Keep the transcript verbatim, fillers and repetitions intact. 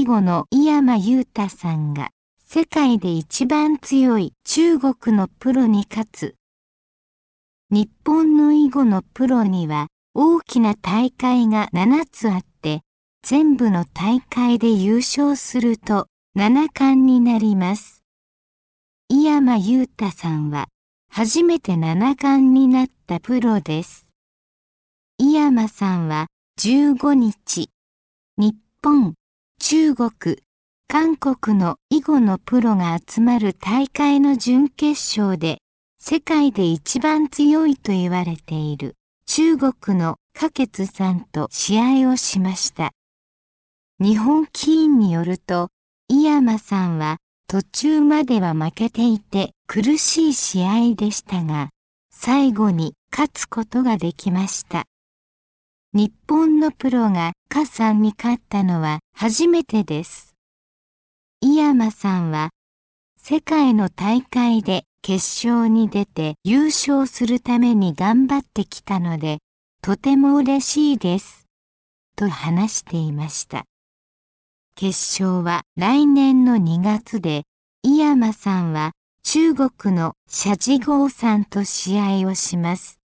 囲碁の井山裕太さんが世界で一番強い中国のプロに勝つ。日本の囲碁のプロには大きな大会がななつあって、全部の大会で優勝すると七冠になります。井山裕太さんは初めて七冠になったプロです。井山さんはじゅうごにち、日本、中国、韓国の囲碁のプロが集まる大会の準決勝で、世界で一番強いと言われている中国の華傑さんと試合をしました。日本棋院によると、井山さんは途中までは負けていて苦しい試合でしたが、最後に勝つことができました。日本のプロが華さんに勝ったのは初めてです。井山さんは世界の大会で決勝に出て優勝するために頑張ってきたので、とても嬉しいです、と話していました。決勝は来年のにがつで、井山さんは中国の謝智豪さんと試合をします。